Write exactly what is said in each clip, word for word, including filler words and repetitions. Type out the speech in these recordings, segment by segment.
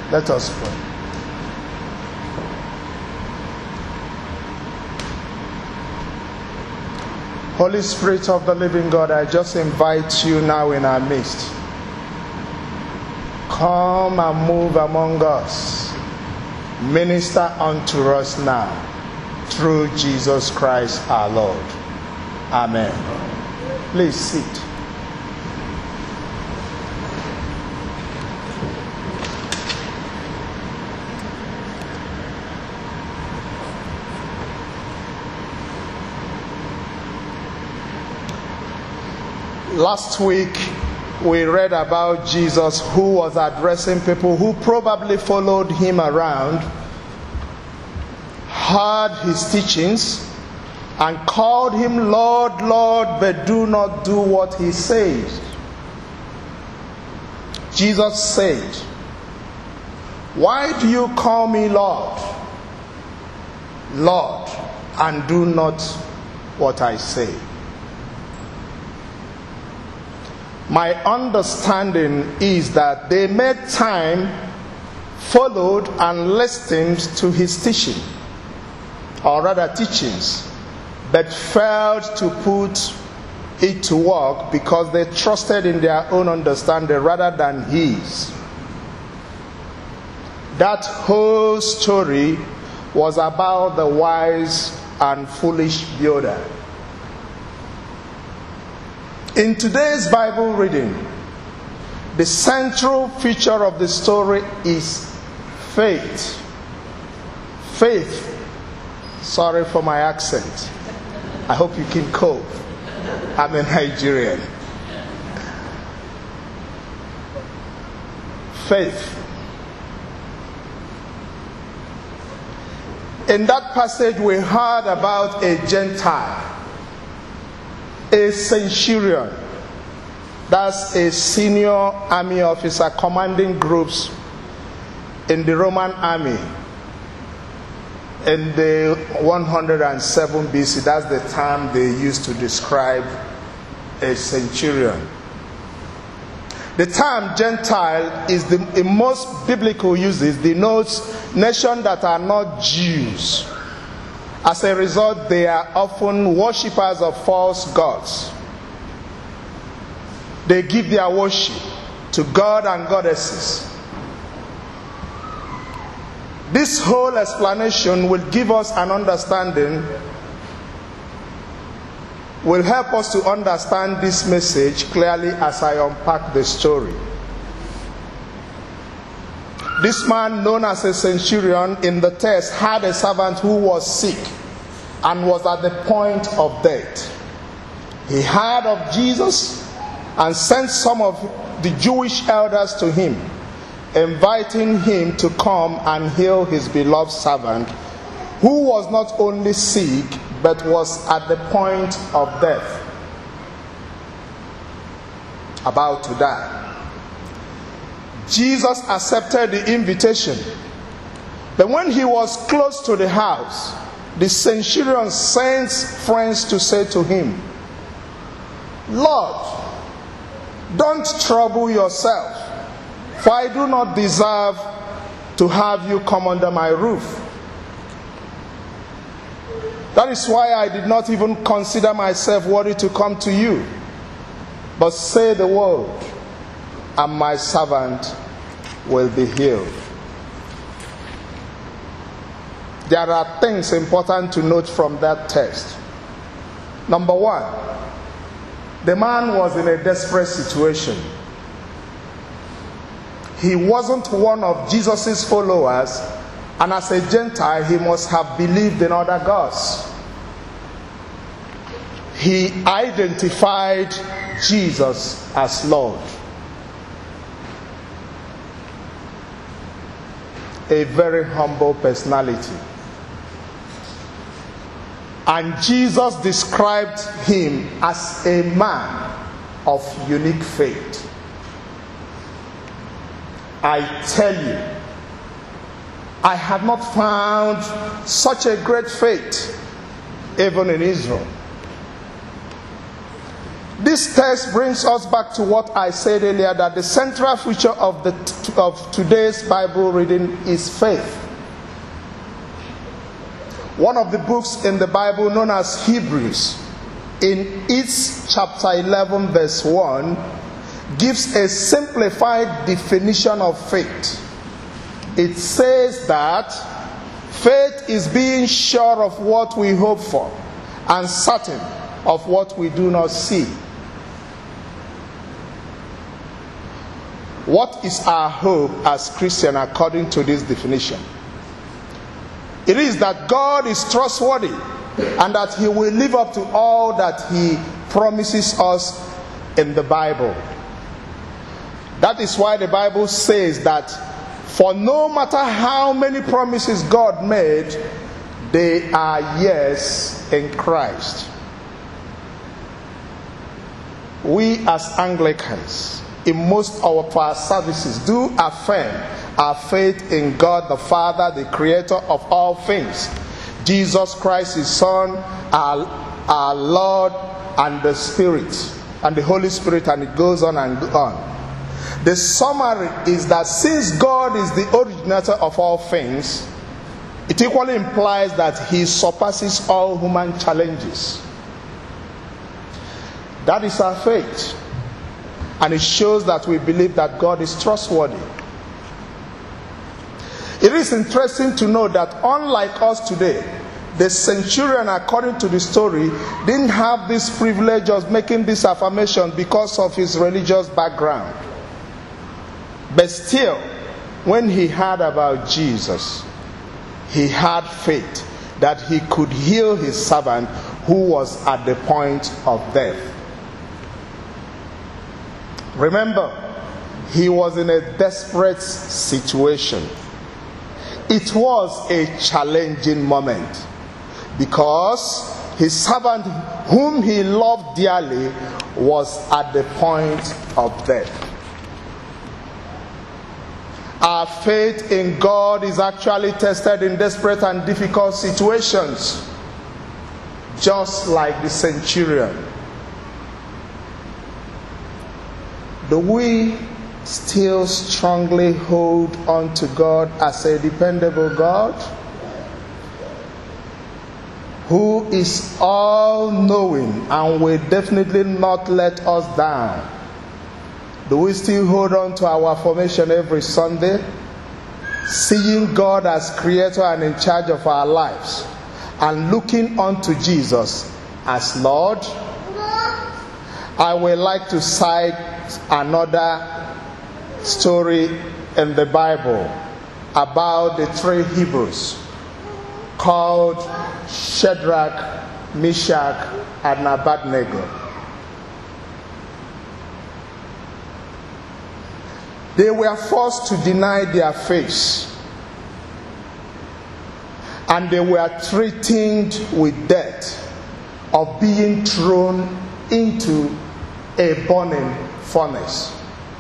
Let us pray. Holy Spirit of the living God, I just invite you now in our midst. Come and move among us. Minister unto us now, through Jesus Christ our Lord. Amen. Please sit. Last week, we read about Jesus who was addressing people who probably followed him around, heard his teachings, and called him Lord, Lord, but do not do what he says. Jesus said, "Why do you call me Lord, Lord, and do not what I say?" My understanding is that they made time, followed and listened to his teaching, or rather teachings, but failed to put it to work because they trusted in their own understanding rather than his. That whole story was about the wise and foolish builder. In today's Bible reading, the central feature of the story is faith. Faith. Sorry for my accent. I hope you can cope. I'm a Nigerian. Faith. In that passage, we heard about a Gentile, a centurion. That's a senior army officer commanding groups in the Roman army in the one hundred seven B C. That's the term they used to describe a centurion. The term Gentile is the in most biblical uses denotes nations that are not Jews. As a result, they are often worshippers of false gods. They give their worship to God and goddesses. This whole explanation will give us an understanding, will help us to understand this message clearly as I unpack the story. This man, known as a centurion in the text, had a servant who was sick and was at the point of death. He heard of Jesus and sent some of the Jewish elders to him, inviting him to come and heal his beloved servant, who was not only sick, but was at the point of death, about to die. Jesus accepted the invitation. But when he was close to the house, the centurion sent friends to say to him, "Lord, don't trouble yourself, for I do not deserve to have you come under my roof. That is why I did not even consider myself worthy to come to you. But say the word, and my servant will be healed." There are things important to note from that text. Number one, the man was in a desperate situation. He wasn't one of Jesus' followers, and as a Gentile, he must have believed in other gods. He identified Jesus as Lord. A very humble personality. And Jesus described him as a man of unique faith. I tell you, I have not found such a great faith even in Israel. this text brings us back to what I said earlier, that the central feature of, the, of today's Bible reading is faith. One of the books in the Bible known as Hebrews, in its chapter eleven verse one, gives a simplified definition of faith. It says that faith is being sure of what we hope for and certain of what we do not see. What is our hope as Christians according to this definition? It is that God is trustworthy and that He will live up to all that He promises us in the Bible. That is why the Bible says that for no matter how many promises God made, they are yes in Christ. We as Anglicans, in most of our services, do affirm our faith in God the Father, the Creator of all things, Jesus Christ, His Son, our, our Lord, and the Spirit, and the Holy Spirit, and it goes on and on. The summary is that since God is the originator of all things, it equally implies that He surpasses all human challenges. That is our faith. And it shows that we believe that God is trustworthy. It is interesting to know that unlike us today, the centurion, according to the story, didn't have this privilege of making this affirmation because of his religious background. But still, when he heard about Jesus, he had faith that he could heal his servant who was at the point of death. Remember, he was in a desperate situation. It was a challenging moment because his servant, whom he loved dearly, was at the point of death. Our faith in God is actually tested in desperate and difficult situations, just like the centurion. Do we still strongly hold on to God as a dependable God, who is all-knowing and will definitely not let us down? Do we still hold on to our formation every Sunday, seeing God as creator and in charge of our lives, and looking unto Jesus as Lord? I would like to cite another story in the Bible about the three Hebrews called Shadrach, Meshach, and Abednego. They were forced to deny their faith, and they were threatened with death of being thrown into a burning furnace.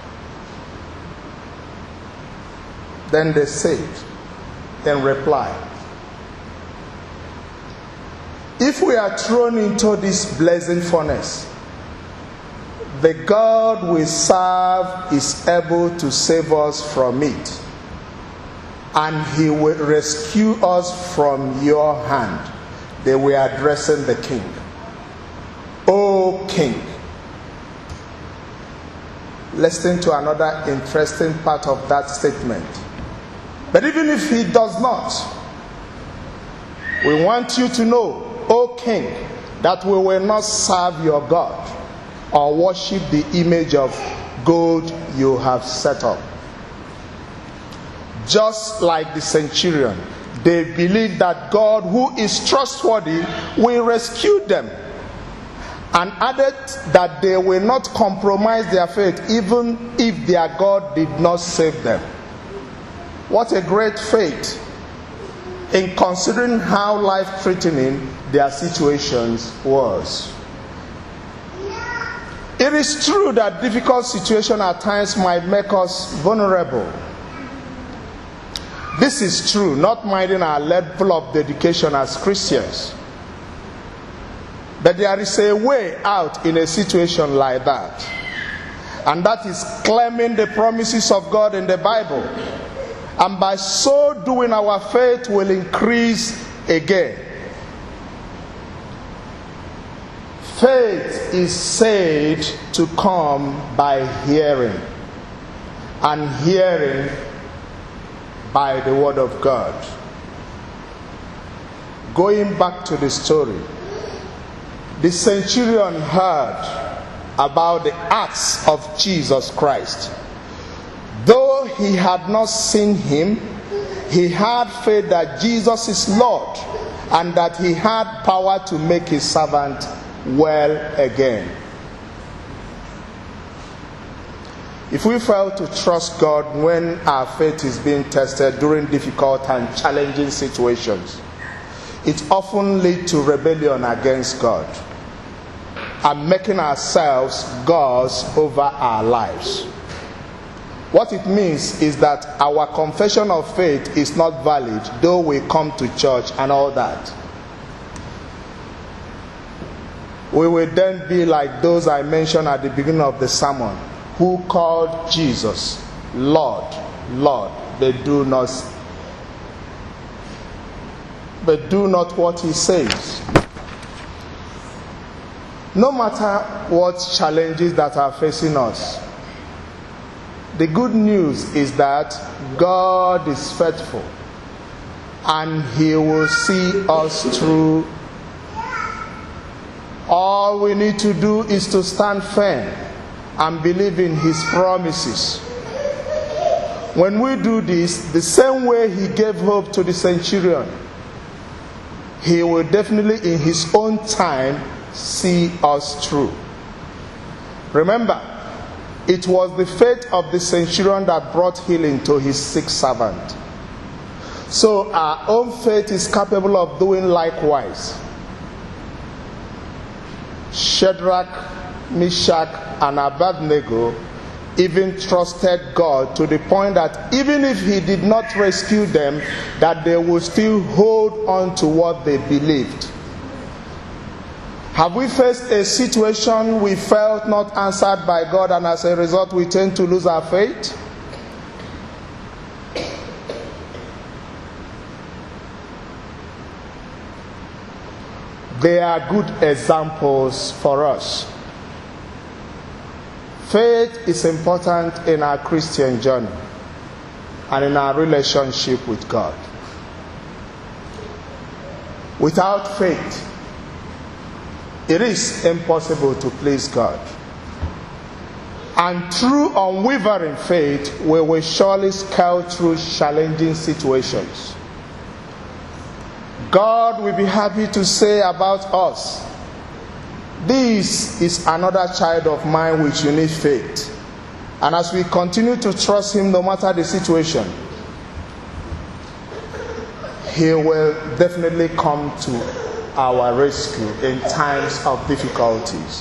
Then they said, in reply, if we are thrown into this blazing furnace, the God we serve is able to save us from it, and He will rescue us from your hand. They were addressing the king. O king. Listen to another interesting part of that statement. But even if he does not, we want you to know, O king, that we will not serve your God or worship the image of gold you have set up. Just like the centurion, they believed that God, who is trustworthy, will rescue them, and added that they will not compromise their faith even if their God did not save them. What a great faith, in considering how life-threatening their situations was. It is true that difficult situations at times might make us vulnerable. This is true, not minding our level of dedication as Christians. But there is a way out in a situation like that. And that is claiming the promises of God in the Bible. And by so doing, our faith will increase again. Faith is said to come by hearing, and hearing by the word of God. Going back to the story, the centurion heard about the acts of Jesus Christ. Though he had not seen him, he had faith that Jesus is Lord and that he had power to make his servant well again. If we fail to trust God when our faith is being tested during difficult and challenging situations, it often leads to rebellion against God and making ourselves gods over our lives. What it means is that our confession of faith is not valid, though we come to church and all that. We will then be like those I mentioned at the beginning of the sermon, who called Jesus Lord, Lord, but do not, but do not what he says. No matter what challenges that are facing us, the good news is that God is faithful and he will see us through. All we need to do is to stand firm and believe in his promises. When we do this, the same way he gave hope to the centurion, he will definitely in his own time see us through. Remember, it was the faith of the centurion that brought healing to his sick servant. So our own faith is capable of doing likewise. Shadrach, Meshach, and Abednego even trusted God to the point that even if he did not rescue them, that they would still hold on to what they believed. Have we faced a situation we felt not answered by God, and as a result we tend to lose our faith? They are good examples for us. Faith is important in our Christian journey and in our relationship with God. Without faith, it is impossible to please God. And through unwavering faith, we will surely scale through challenging situations. God will be happy to say about us, this is another child of mine which you need faith. And as we continue to trust him no matter the situation, he will definitely come to our rescue in times of difficulties.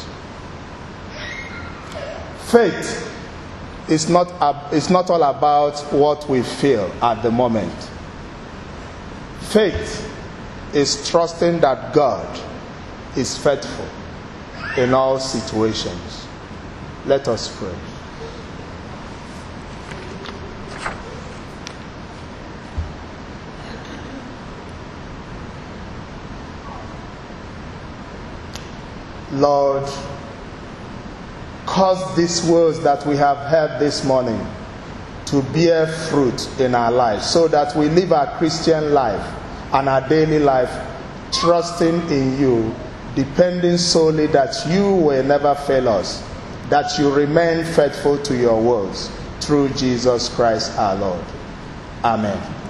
Faith is not, is not all about what we feel at the moment. Faith is trusting that God is faithful in all situations. Let us pray. Lord, cause these words that we have heard this morning to bear fruit in our lives, so that we live our Christian life and our daily life trusting in you, depending solely that you will never fail us, that you remain faithful to your words, through Jesus Christ our Lord. Amen.